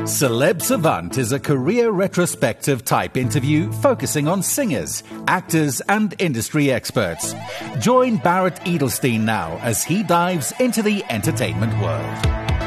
Celeb Savant is a career retrospective type interview focusing on singers, actors, and industry experts. Join Barrett Edelstein now as he dives into the entertainment world.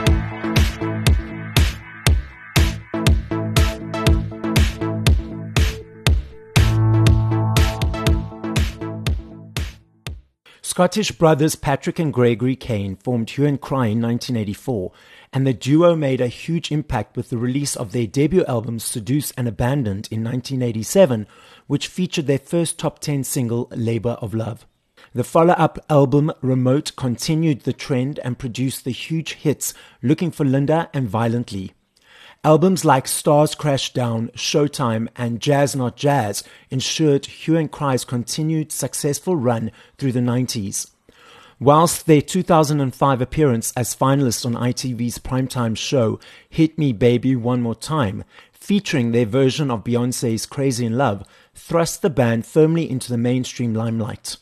Scottish brothers Patrick and Gregory Kane formed Hue and Cry in 1984, and the duo made a huge impact with the release of their debut album Seduce and Abandoned in 1987, which featured their first top 10 single, Labour of Love. The follow-up album Remote continued the trend and produced the huge hits Looking for Linda and Violently. Albums like Stars Crash Down, Showtime, and Jazz Not Jazz ensured Hue and Cry's continued successful run through the 90s. Whilst their 2005 appearance as finalists on ITV's primetime show Hit Me Baby One More Time, featuring their version of Beyoncé's Crazy in Love, thrust the band firmly into the mainstream limelight.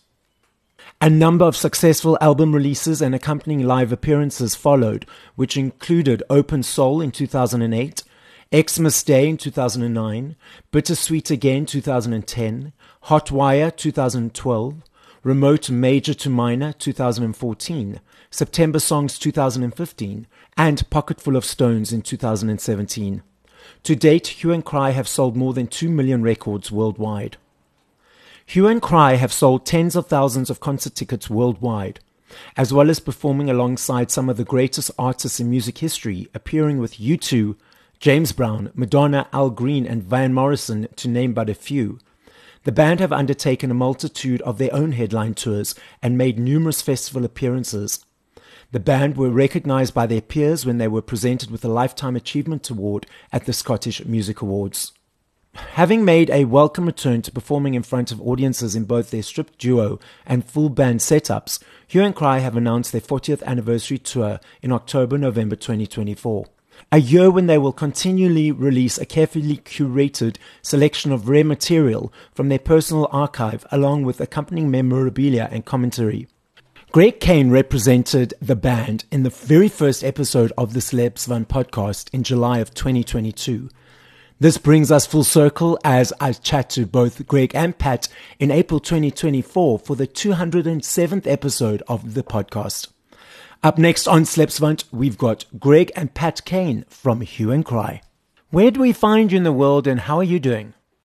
A number of successful album releases and accompanying live appearances followed, which included Open Soul in 2008, Xmas Day in 2009, Bittersweet Again 2010, Hotwire 2012, Remote Major to Minor 2014, September Songs 2015, and Pocketful of Stones in 2017. To date, Hue and Cry have sold more than 2 million records worldwide. Hue and Cry have sold tens of thousands of concert tickets worldwide, as well as performing alongside some of the greatest artists in music history, appearing with U2, James Brown, Madonna, Al Green, and Van Morrison, to name but a few. The band have undertaken a multitude of their own headline tours and made numerous festival appearances. The band were recognized by their peers when they were presented with a Lifetime Achievement Award at the Scottish Music Awards. Having made a welcome return to performing in front of audiences in both their stripped duo and full band setups, Hue and Cry have announced their 40th anniversary tour in October-November 2024. A year when they will continually release a carefully curated selection of rare material from their personal archive, along with accompanying memorabilia and commentary. Greg Kane represented the band in the very first episode of the Celeb Savant podcast in July of 2022. This brings us full circle as I chat to both Greg and Pat in April 2024 for the 207th episode of the podcast. Up next on Celeb Savant, we've got Greg and Pat Kane from Hue and Cry. Where do we find you in the world and how are you doing?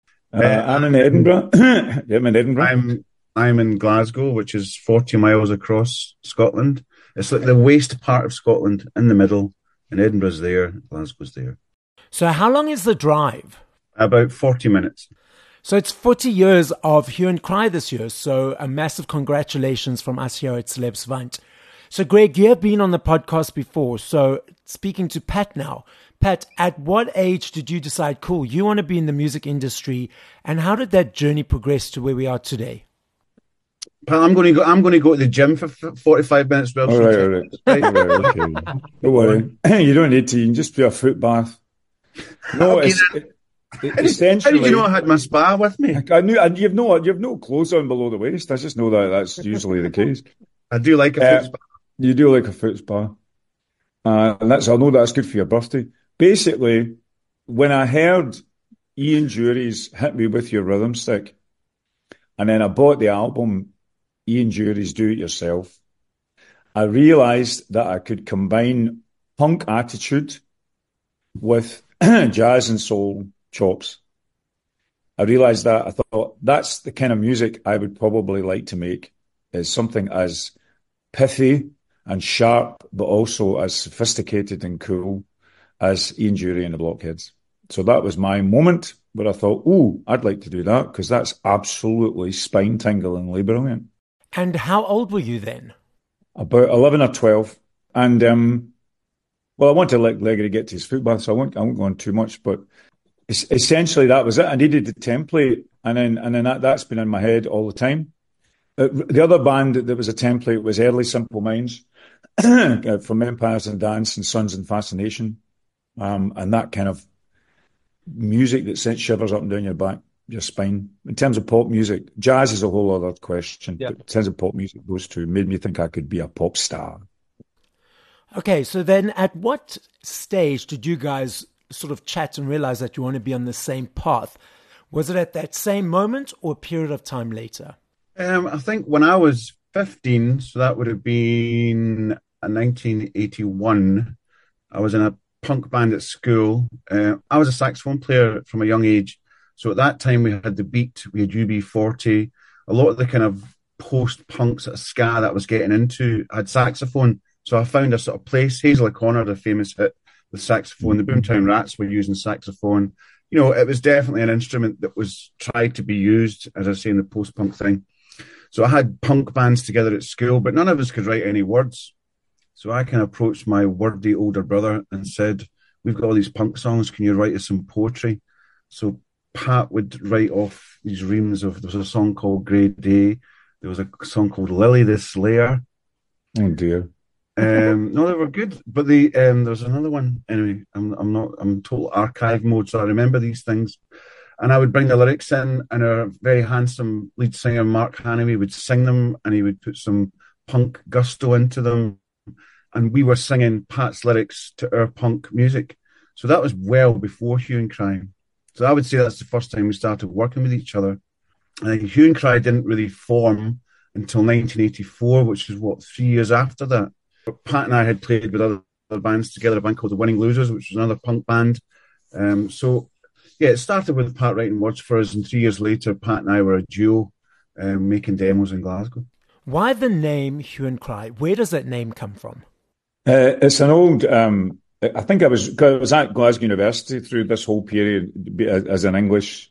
I'm in Edinburgh. I'm in Edinburgh. I'm in Glasgow, which is 40 miles across Scotland. It's like the waste part of Scotland in the middle, and Edinburgh's there, Glasgow's there. So how long is the drive? About 40 minutes. So it's 40 years of Hue and Cry this year, so a massive congratulations from us here at Celeb Savant. So Greg, you have been on the podcast before, so speaking to Pat now. Pat, at what age did you decide, cool, you want to be in the music industry, and how did that journey progress to where we are today? Pat, I'm going to go to the gym for 45 minutes. All right. Okay. Don't worry. You don't need to. You can just do a foot bath. No, okay, essentially. How did you know I had my spa with me? I knew, and you've no clothes on below the waist. I just know that's usually the case. I do like a foot spa. You do like a foot spa, and I know that's good for your birthday. Basically, when I heard Ian Dury's "Hit Me With Your Rhythm Stick," and then I bought the album Ian Dury's "Do It Yourself," I realised that I could combine punk attitude with jazz and soul chops. I realised that. I thought that's the kind of music I would probably like to make, is something as pithy and sharp, but also as sophisticated and cool as Ian Dury and the Blockheads. So that was my moment where I thought, ooh, I'd like to do that, because that's absolutely spine-tinglingly brilliant. And how old were you then? About 11 or 12. And well, I want to let Gregory get to his foot bath, so I won't go on too much, but essentially that was it. I needed the template, and then that's been in my head all the time. The other band that was a template was Early Simple Minds, from Empires and Dance and Sons and Fascination, and that kind of music that sent shivers up and down your back, your spine. In terms of pop music, jazz is a whole other question, but in terms of pop music, those two made me think I could be a pop star. Okay, so then at what stage did you guys sort of chat and realize that you want to be on the same path? Was it at that same moment or a period of time later? I think when I was 15, so that would have been 1981, I was in a punk band at school. I was a saxophone player from a young age. So at that time, we had The Beat, we had UB40, a lot of the kind of post-punk sort of ska that I was getting into. I had saxophone. So I found a sort of place. Hazel O'Connor, the famous hit with saxophone. The Boomtown Rats were using saxophone. You know, it was definitely an instrument that was tried to be used, as I say, in the post-punk thing. So I had punk bands together at school, but none of us could write any words. So I kind of approached my wordy older brother and said, we've got all these punk songs. Can you write us some poetry? So Pat would write off these reams of, there was a song called Grey Day. There was a song called Lily the Slayer. Oh dear. No, they were good, but there was another one. Anyway, I'm total archive mode, so I remember these things. And I would bring the lyrics in, and our very handsome lead singer, Mark Hanaway, would sing them, and he would put some punk gusto into them. And we were singing Pat's lyrics to our punk music. So that was well before Hue and Cry. So I would say that's the first time we started working with each other. And Hue and Cry didn't really form until 1984, which is 3 years after that. But Pat and I had played with other bands together, a band called the Winning Losers, which was another punk band. Yeah, it started with Pat writing words for us, and 3 years later, Pat and I were a duo making demos in Glasgow. Why the name Hue and Cry? Where does that name come from? It's an old, I think I was at Glasgow University through this whole period as an English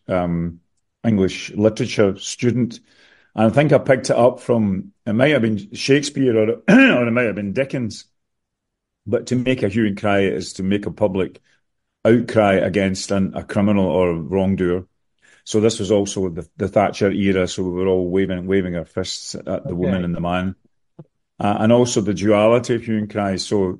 literature student. And I think I picked it up from, it might have been Shakespeare or it might have been Dickens. But to make a hue and cry is to make a public outcry against a criminal or wrongdoer. So this was also the Thatcher era, so we were all waving our fists at the woman and the man. And also the duality of hue and cry. So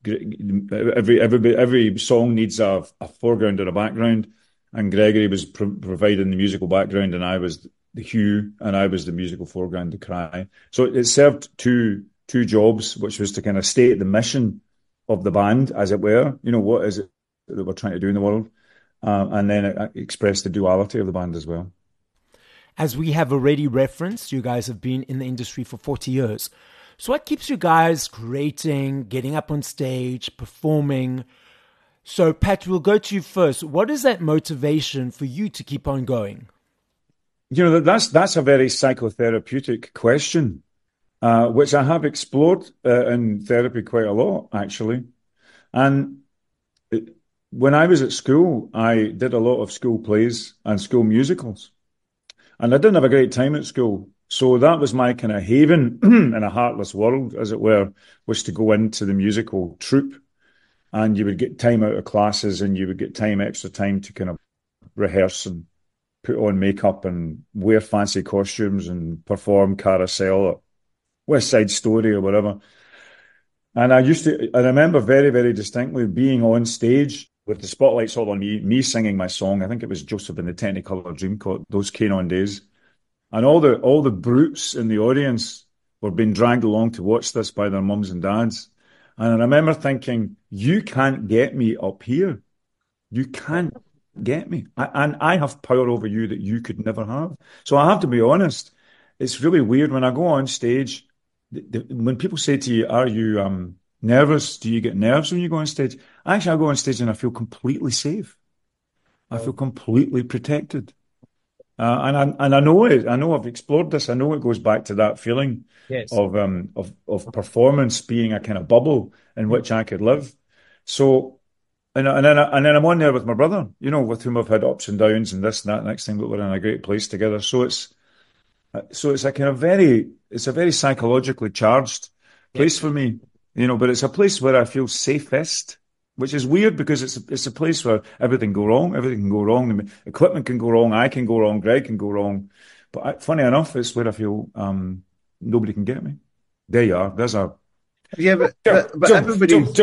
every song needs a foreground and a background. And Gregory was providing the musical background, and I was the hue, and I was the musical foreground, the cry. So it served two jobs, which was to kind of state the mission of the band, as it were. You know, what is it that we're trying to do in the world? And then it expressed the duality of the band as well. As we have already referenced, you guys have been in the industry for 40 years. So what keeps you guys creating, getting up on stage, performing? So Pat, we'll go to you first. What is that motivation for you to keep on going? You know, that's a very psychotherapeutic question, which I have explored in therapy quite a lot, actually. And when I was at school, I did a lot of school plays and school musicals. And I didn't have a great time at school. So that was my kind of haven in a heartless world, as it were, was to go into the musical troupe. And you would get time out of classes, and you would get extra time to kind of rehearse and put on makeup and wear fancy costumes and perform Carousel or West Side Story or whatever. And I remember very, very distinctly being on stage with the spotlights all on me singing my song. I think it was Joseph and the Technicolor Dreamcoat, those came on days. And all the brutes in the audience were being dragged along to watch this by their mums and dads. And I remember thinking, you can't get me up here. You can't get me. And I have power over you that you could never have. So I have to be honest. It's really weird when I go on stage. When people say to you, are you nervous? Do you get nerves when you go on stage? Actually, I go on stage and I feel completely safe. I feel completely protected. And I know it. I know I've explored this. I know it goes back to that feeling of performance being a kind of bubble in which I could live. So, and then I'm on there with my brother, you know, with whom I've had ups and downs and this and that. Next thing, but we're in a great place together. So it's a kind of it's a very psychologically charged place for me, you know. But it's a place where I feel safest. Which is weird because it's a place where everything can go wrong. The equipment can go wrong. I can go wrong. Greg can go wrong. But funny enough, it's where I feel nobody can get me. There you are. There's a but everybody's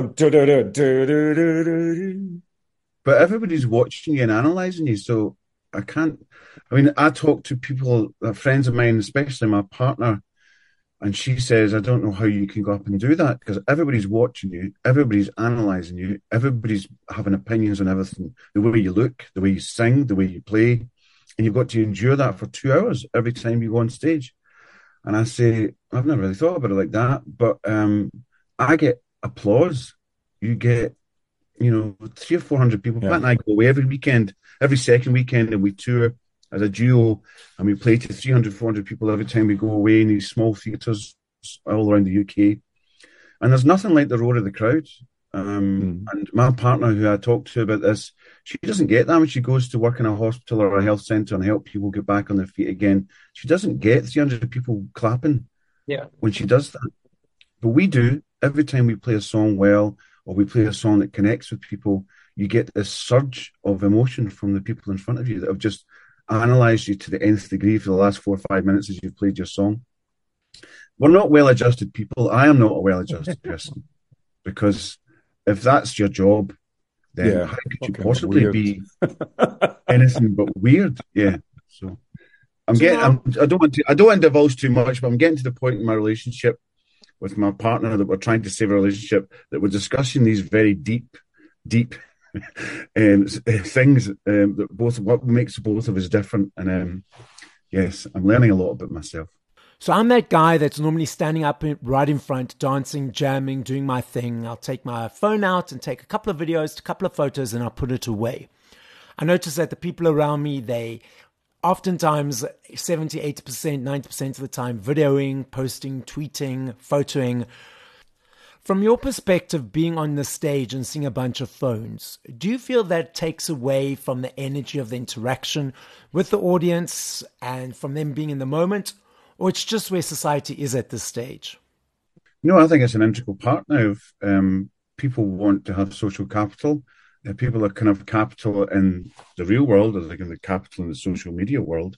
But everybody's watching you and analysing you. So I talk to people, friends of mine, especially my partner, And she says, I don't know how you can go up and do that because everybody's watching you, everybody's analysing you, everybody's having opinions on everything, the way you look, the way you sing, the way you play. And you've got to endure that for 2 hours every time you go on stage. And I say, I've never really thought about it like that, but I get applause. You get, 300 or 400 people. Pat and I go away every weekend, every second weekend, and we tour as a duo, and we play to 300, 400 people every time we go away in these small theatres all around the UK. And there's nothing like the roar of the crowd. And my partner, who I talked to about this, she doesn't get that when she goes to work in a hospital or a health centre and help people get back on their feet again. She doesn't get 300 people clapping when she does that. But we do. Every time we play a song well, or we play a song that connects with people, you get this surge of emotion from the people in front of you that have just analysed you to the nth degree for the last 4 or 5 minutes as you've played your song. We're not well-adjusted people. I am not a well-adjusted person, because if that's your job, then how could you possibly be anything but weird? Yeah. So I don't want to divulge too much, but I'm getting to the point in my relationship with my partner that we're trying to save a relationship, that we're discussing these very deep things that what makes both of us different. And yes, I'm learning a lot about myself. So I'm that guy that's normally standing up right in front, dancing, jamming, doing my thing. I'll take my phone out and take a couple of videos, a couple of photos, and I'll put it away. I notice that the people around me, they oftentimes 70, 80%, 90% of the time videoing, posting, tweeting, photoing. From your perspective, being on the stage and seeing a bunch of phones, do you feel that takes away from the energy of the interaction with the audience and from them being in the moment? Or it's just where society is at this stage? No, I think it's an integral part now of people want to have social capital. People are kind of capital in the real world, or like in the capital in the social media world.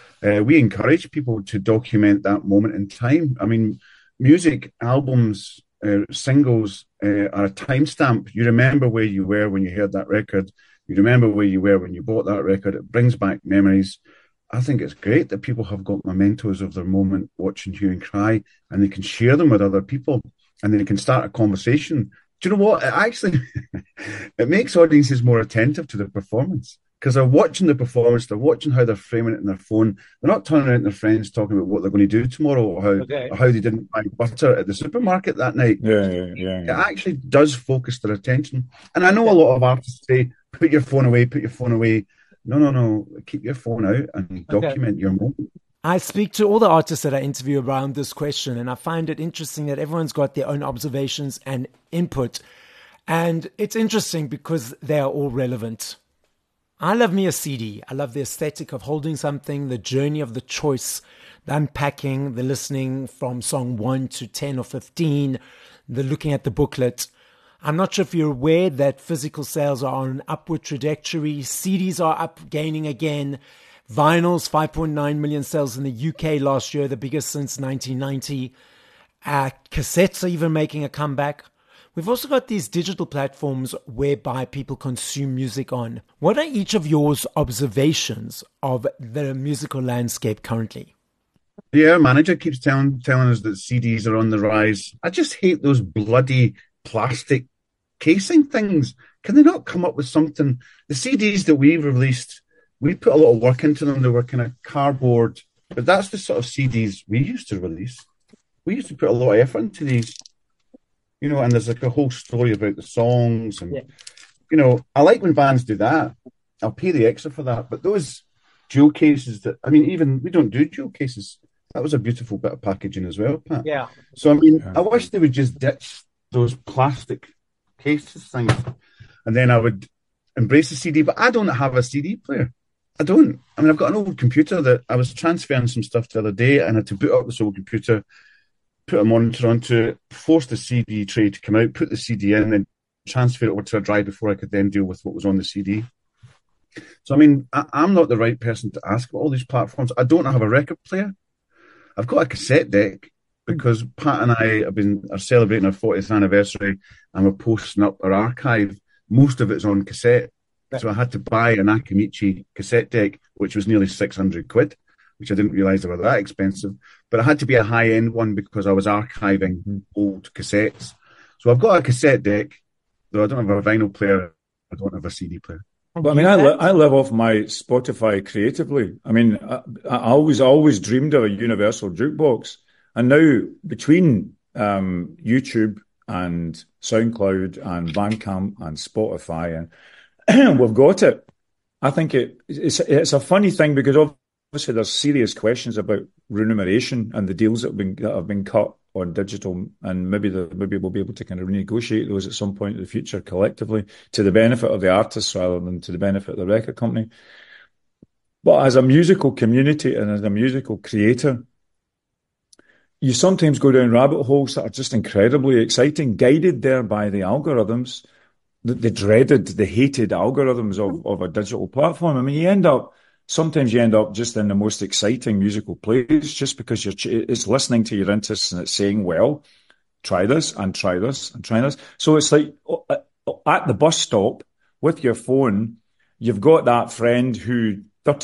We encourage people to document that moment in time. I mean, music, albums, singles are a timestamp. You remember where you were when you heard that record. You remember where you were when you bought that record. It brings back memories. I think it's great that people have got mementos of their moment watching Hue and Cry, and they can share them with other people, and they can start a conversation. Do you know what? It actually it makes audiences more attentive to the performance, because they're watching the performance, they're watching how they're framing it in their phone. They're not turning around to their friends talking about what they're going to do tomorrow, or how they didn't buy butter at the supermarket that night. It actually does focus their attention. And I know a lot of artists say, put your phone away, put your phone away. No. Keep your phone out and document your moment. I speak to all the artists that I interview around this question, and I find it interesting that everyone's got their own observations and input. And it's interesting because they are all relevant. I love me a CD. I love the aesthetic of holding something, the journey of the choice, the unpacking, the listening from song 1 to 10 or 15, the looking at the booklet. I'm not sure if you're aware that physical sales are on an upward trajectory. CDs are up, gaining again. Vinyls, 5.9 million sales in the UK last year, the biggest since 1990. Cassettes are even making a comeback. We've also got these digital platforms whereby people consume music on. What are each of your observations of the musical landscape currently? Yeah, our manager keeps telling us that CDs are on the rise. I just hate those bloody plastic casing things. Can they not come up with something? The CDs that we released, we put a lot of work into them. They were kind of cardboard, but that's the sort of CDs we used to release. We used to put a lot of effort into these, and there's like a whole story about the songs. And, I like when bands do that. I'll pay the extra for that. But those jewel cases even we don't do jewel cases. That was a beautiful bit of packaging as well, Pat. Yeah. So, I wish they would just ditch those plastic cases things, and then I would embrace the CD. But I don't have a CD player. I don't. I've got an old computer that I was transferring some stuff the other day, and I had to boot up this old computer, put a monitor onto it, force the CD tray to come out, put the CD in, and transfer it over to a drive before I could then deal with what was on the CD. So, I'm not the right person to ask about all these platforms. I don't have a record player. I've got a cassette deck, because Pat and I are celebrating our 40th anniversary, and we're posting up our archive. Most of it's on cassette. So I had to buy an Akimichi cassette deck, which was nearly 600 quid. which I didn't realise they were that expensive. But it had to be a high-end one because I was archiving old cassettes. So I've got a cassette deck, though I don't have a vinyl player. I don't have a CD player. But I mean, I live off my Spotify creatively. I mean, I always dreamed of a universal jukebox. And now between YouTube and SoundCloud and Bandcamp and Spotify, and we've got it. I think it's a funny thing because obviously there's serious questions about remuneration and the deals that have been cut on digital, and maybe we'll be able to kind of renegotiate those at some point in the future collectively to the benefit of the artists rather than to the benefit of the record company. But as a musical community and as a musical creator, you sometimes go down rabbit holes that are just incredibly exciting, guided there by the algorithms, the dreaded, the hated algorithms of a digital platform. I mean, sometimes you end up just in the most exciting musical plays just because it's listening to your interests and it's saying, well, try this and try this and try this. So it's like at the bus stop with your phone, you've got that friend who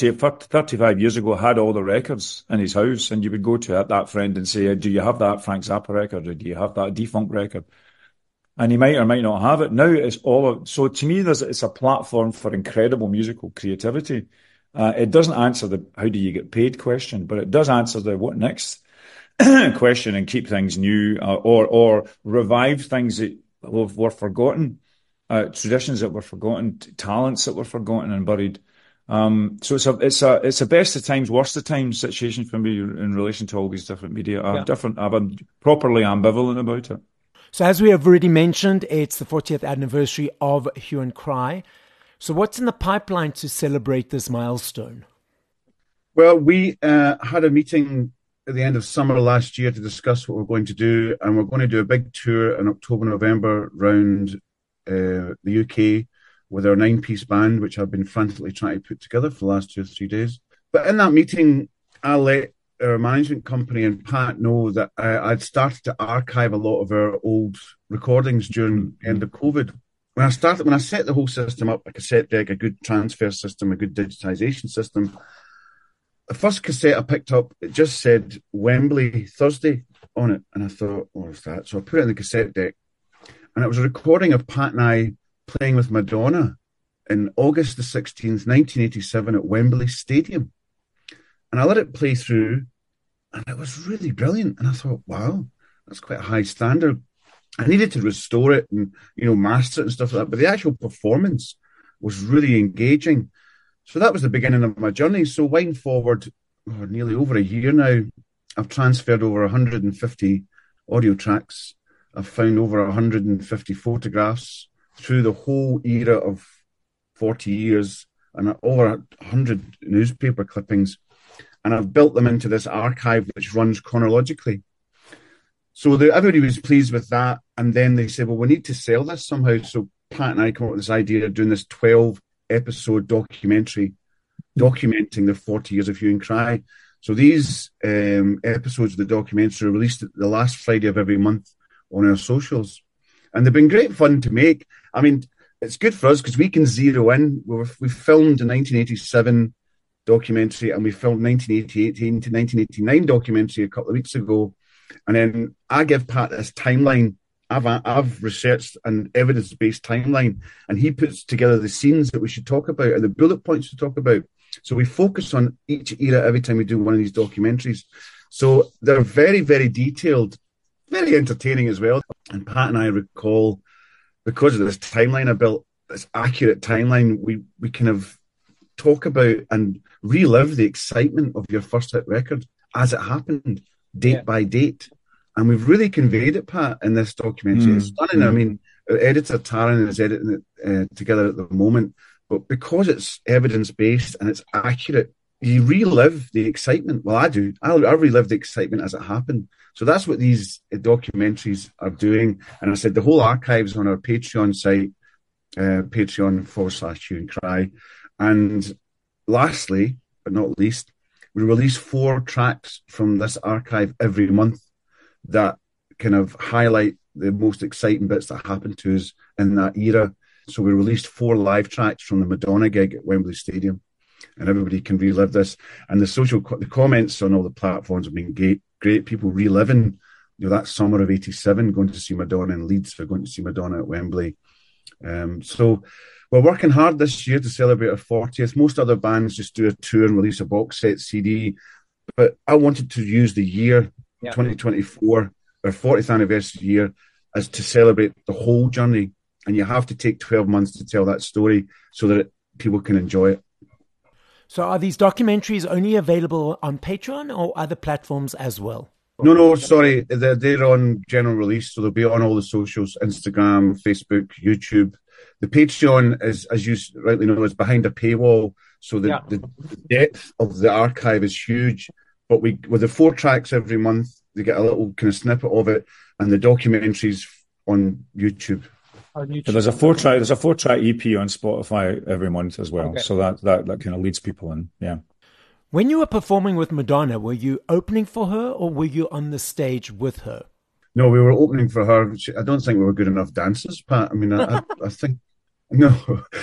35 years ago had all the records in his house, and you would go to that friend and say, do you have that Frank Zappa record, or do you have that Defunct record? And he might or might not have it. Now it's so to me, it's a platform for incredible musical creativity. It doesn't answer the how do you get paid question, but it does answer the what next question and keep things new or revive things that were forgotten, traditions that were forgotten, talents that were forgotten and buried. So it's a best of times, worst of times situation for me in relation to all these different media. I'm properly ambivalent about it. So as we have already mentioned, it's the 40th anniversary of Hue and Cry. So what's in the pipeline to celebrate this milestone? Well, we had a meeting at the end of summer last year to discuss what we're going to do, and we're going to do a big tour in October, November around the UK with our 9-piece band, which I've been frantically trying to put together for the last 2 or 3 days. But in that meeting, I let our management company and Pat know that I'd started to archive a lot of our old recordings during the end of COVID. When I set the whole system up, a cassette deck, a good transfer system, a good digitization system, the first cassette I picked up, it just said Wembley Thursday on it. And I thought, what was that? So I put it in the cassette deck. And it was a recording of Pat and I playing with Madonna in August the 16th, 1987 at Wembley Stadium. And I let it play through, and it was really brilliant. And I thought, wow, that's quite a high standard. I needed to restore it and, master it and stuff like that. But the actual performance was really engaging. So that was the beginning of my journey. So wind forward nearly over a year now, I've transferred over 150 audio tracks. I've found over 150 photographs through the whole era of 40 years and over 100 newspaper clippings. And I've built them into this archive which runs chronologically. So everybody was pleased with that. And then they said, well, we need to sell this somehow. So Pat and I come up with this idea of doing this 12-episode documentary documenting the 40 years of Hue and Cry. So these episodes of the documentary are released the last Friday of every month on our socials. And they've been great fun to make. I mean, it's good for us because we can zero in. We filmed a 1987 documentary and we filmed 1988 to 1989 documentary a couple of weeks ago. And then I give Pat this timeline. I've researched an evidence-based timeline, and he puts together the scenes that we should talk about and the bullet points to talk about. So we focus on each era every time we do one of these documentaries. So they're very, very detailed, very entertaining as well. And Pat and I recall, because of this timeline I built, this accurate timeline, we kind of talk about and relive the excitement of your first hit record as it happened, date by date. And we've really conveyed it, Pat, in this documentary. It's stunning. I mean, our editor, Taryn, is editing it together at the moment. But because it's evidence-based and it's accurate, you relive the excitement. Well, I do. I relive the excitement as it happened. So that's what these documentaries are doing. And I said the whole archive's on our Patreon site, Patreon/Hue and Cry. And lastly, but not least, we release 4 tracks from this archive every month that kind of highlight the most exciting bits that happened to us in that era. So we released 4 live tracks from the Madonna gig at Wembley Stadium. and everybody can relive this. And the comments on all the platforms have been great. People reliving, that summer of '87, going to see Madonna in Leeds, or going to see Madonna at Wembley. So we're working hard this year to celebrate our 40th. Most other bands just do a tour and release a box set CD, but I wanted to use the year 2024, our 40th anniversary year, as to celebrate the whole journey. And you have to take 12 months to tell that story so that people can enjoy it. So are these documentaries only available on Patreon or other platforms as well? No, sorry. They're on general release, so they'll be on all the socials, Instagram, Facebook, YouTube. The Patreon is, as you rightly know, is behind a paywall. So the depth of the archive is huge. But with the 4 tracks every month, they get a little kind of snippet of it, and the documentaries on YouTube. There's a 4-track EP on Spotify every month as well. Okay. So that kind of leads people in. Yeah. When you were performing with Madonna, were you opening for her or were you on the stage with her? No, we were opening for her. I don't think we were good enough dancers, Pat. I mean, I think, no.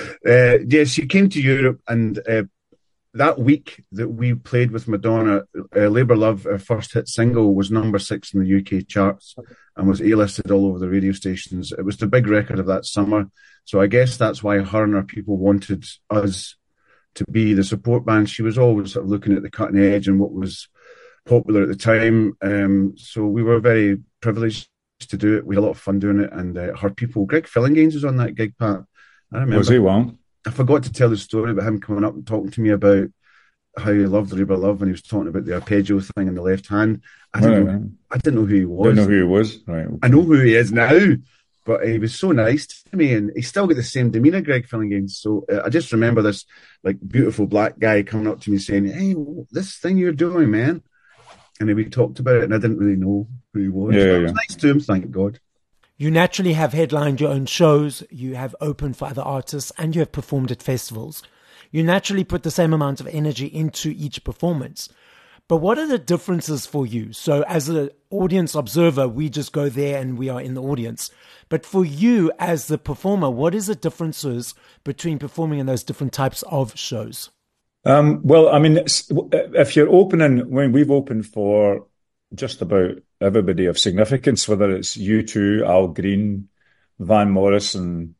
She came to Europe, and that week that we played with Madonna, Labour Love, our first hit single, was number 6 in the UK charts and was A-listed all over the radio stations. It was the big record of that summer. So I guess that's why her and her people wanted us to be the support band. She was always sort of looking at the cutting edge and what was popular at the time. So we were very privileged to do it. We had a lot of fun doing it. And her people, Greg Fillinganes was on that gig, Pat. I remember. Was he? Wow. I forgot to tell the story about him coming up and talking to me about how he loved Labour Love, when he was talking about the arpeggio thing in the left hand. I didn't know who he was. Didn't know who he was. Right. I know who he is now, but he was so nice to me, and he still got the same demeanour, Greg Fillinganes. So I just remember this beautiful black guy coming up to me saying, "Hey, this thing you're doing, man." And we talked about it, and I didn't really know who he was. It was nice to him, thank God. You naturally have headlined your own shows, you have opened for other artists, and you have performed at festivals. You naturally put the same amount of energy into each performance. But what are the differences for you? So as an audience observer, we just go there and we are in the audience. But for you as the performer, what is the differences between performing in those different types of shows? Well, I mean, if you're opening, when we've opened for just about everybody of significance, whether it's U2, Al Green, Van Morrison,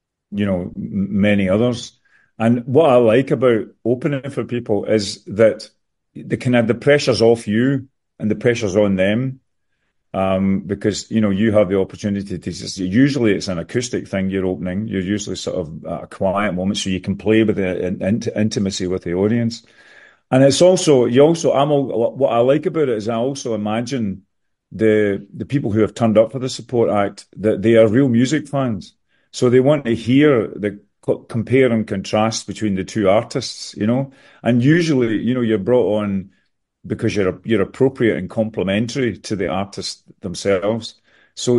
many others. And what I like about opening for people is that the pressure's off you and the pressure's on them. Because, you have the opportunity to usually it's an acoustic thing you're opening. You're usually sort of at a quiet moment, so you can play with the intimacy with the audience. And it's also, what I like about it is I also imagine the people who have turned up for the support act, that they are real music fans. So they want to hear the compare and contrast between the two artists, and usually, you're brought on because you're appropriate and complimentary to the artists themselves. So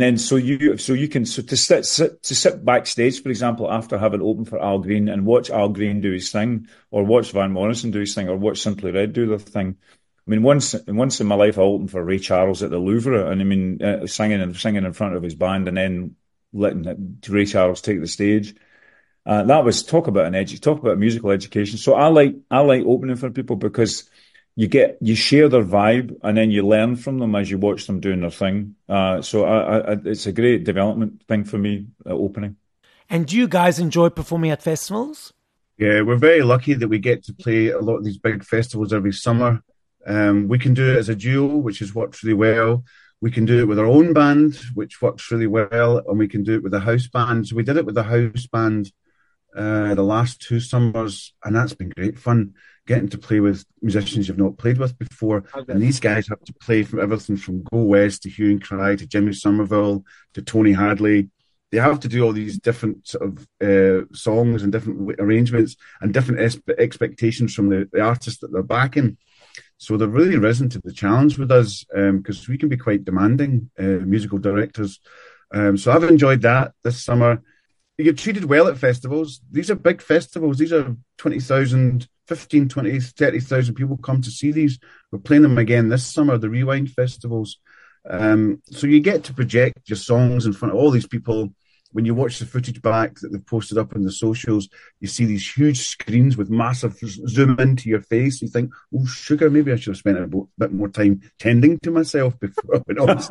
to sit backstage, for example, after having opened for Al Green and watch Al Green do his thing, or watch Van Morrison do his thing, or watch Simply Red do their thing. I mean, once in my life, I opened for Ray Charles at the Louvre, and I mean, singing in front of his band, and then letting Ray Charles take the stage. That was talk about musical education. So I like opening for people because you share their vibe, and then you learn from them as you watch them doing their thing. So it's a great development thing for me, opening. And do you guys enjoy performing at festivals? Yeah, we're very lucky that we get to play a lot of these big festivals every summer. We can do it as a duo, which has worked really well. We can do it with our own band, which works really well, and we can do it with a house band. So we did it with a house band the last 2 summers, and that's been great fun, getting to play with musicians you've not played with before. Okay. And these guys have to play from everything from Go West to Hue and Cry to Jimmy Somerville to Tony Hadley. They have to do all these different sort of songs and different arrangements and different expectations from the artist that they're backing. So they've really risen to the challenge with us because we can be quite demanding musical directors. So I've enjoyed that this summer. You get treated well at festivals. These are big festivals. These are 20,000, 15, 20, 30,000 people come to see these. We're playing them again this summer, the Rewind festivals. So you get to project your songs in front of all these people when you watch the footage back that they've posted up on the socials, you see these huge screens with massive zoom into your face. You think, oh, sugar, maybe I should have spent a bit more time tending to myself before I went on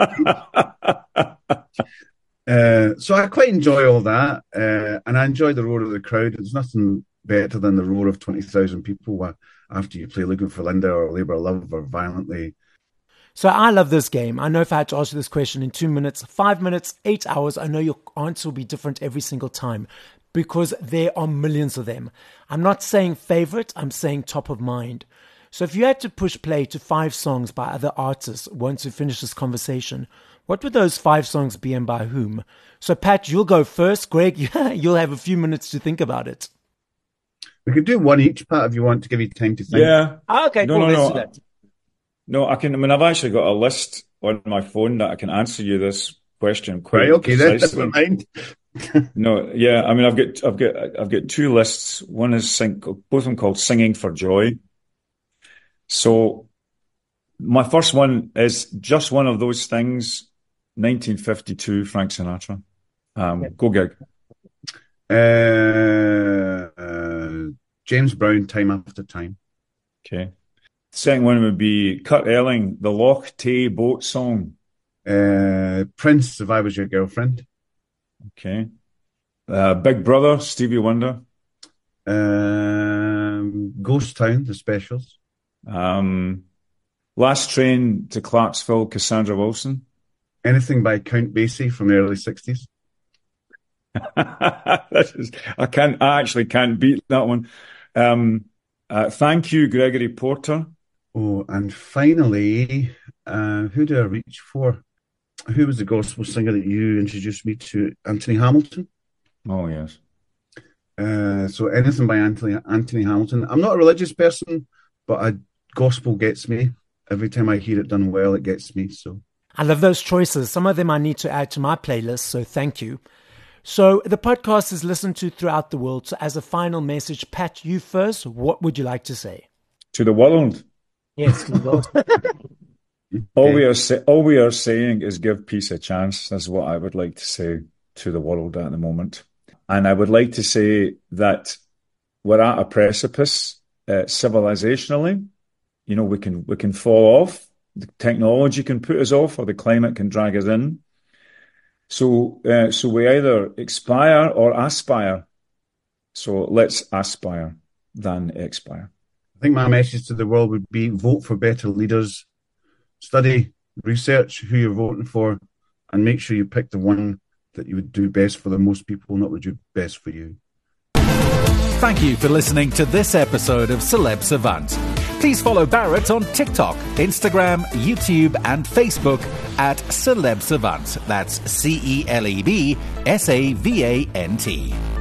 stage. So I quite enjoy all that. And I enjoy the roar of the crowd. There's nothing better than the roar of 20,000 people after you play Looking for Linda or Labour of Love or Violently. So I love this game. I know if I had to ask you this question in 2 minutes, 5 minutes, 8 hours, I know your answer will be different every single time because there are millions of them. I'm not saying favorite, I'm saying top of mind. So if you had to push play to 5 songs by other artists once we finish this conversation, what would those 5 songs be and by whom? So Pat, you'll go first. Greg, you'll have a few minutes to think about it. We could do one each, Pat, if you want to give you time to think. Yeah. Okay, cool. Let's do that. No, I've actually got a list on my phone that I can answer you this question quite right, okay, precisely. Never mind. No, yeah, I mean, I've got 2 lists. One is both of them called Singing for Joy. So my first one is just one of those things. 1952, Frank Sinatra. Go, Gig. James Brown, Time After Time. Okay. Second one would be Kurt Elling, the Loch Tay boat song. Prince, If I Was Your Girlfriend. Okay. Big Brother, Stevie Wonder. Ghost Town, The Specials. Last Train to Clarksville, Cassandra Wilson. Anything by Count Basie from the early 60s. I actually can't beat that one. Thank You, Gregory Porter. Oh, and finally, who do I reach for? Who was the gospel singer that you introduced me to? Anthony Hamilton. Oh, yes. So anything by Anthony Hamilton. I'm not a religious person, but gospel gets me. Every time I hear it done well, it gets me. So I love those choices. Some of them I need to add to my playlist, so thank you. So the podcast is listened to throughout the world. So as a final message, Pat, you first, what would you like to say? To the world. Yes, to the world. All we are saying is give peace a chance. That's what I would like to say to the world at the moment. And I would like to say that we're at a precipice civilizationally. You know, we can fall off. The technology can put us off, or the climate can drag us in. So we either expire or aspire. So let's aspire than expire. I think my message to the world would be vote for better leaders, study, research who you're voting for, and make sure you pick the one that you would do best for the most people, not would do best for you. Thank you for listening to this episode of Celeb Savant. Please follow Barrett on TikTok, Instagram, YouTube, and Facebook at Celeb Savant. That's CelebSavant.